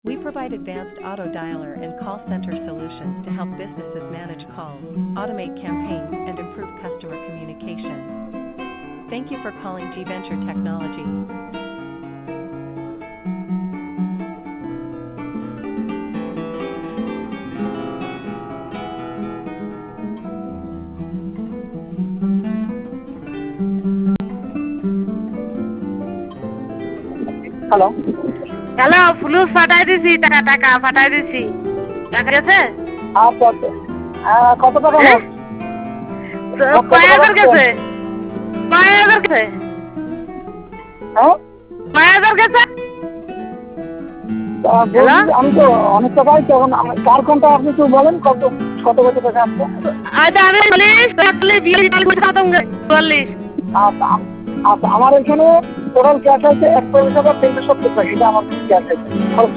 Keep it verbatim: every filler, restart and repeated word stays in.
We provide advanced auto dialer and call center solutions to help businesses manage calls, automate campaigns, and improve customer communication. Thank you for calling G-Venture Technologies. Hello hello ফুলুস পাঠাই দিছি টাকা টাকা পাঠাই দিছি টাকা গেছে আচ্ছা আচ্ছা কত টাকা হ্যাঁ? মোট কয় হাজার গেছে কয় হাজার গেছে হ্যাঁ কয় হাজার গেছে তা বলছি আমি তো অনেক টাকাই তখন আমার কার কোনটা আপনি একটু বলেন কত কত কত টাকা আসছে আচ্ছা আমি চল্লিশ চল্লিশ বিয়াল্লিশ চল্লিশ চল্লিশ আচ্ছা আম- আচ্ছা আমার এখানে টোটাল ক্যাশ আছে এক হাজার তিনশো সত্তর টাকা এটা আমার ক্যাশ আছে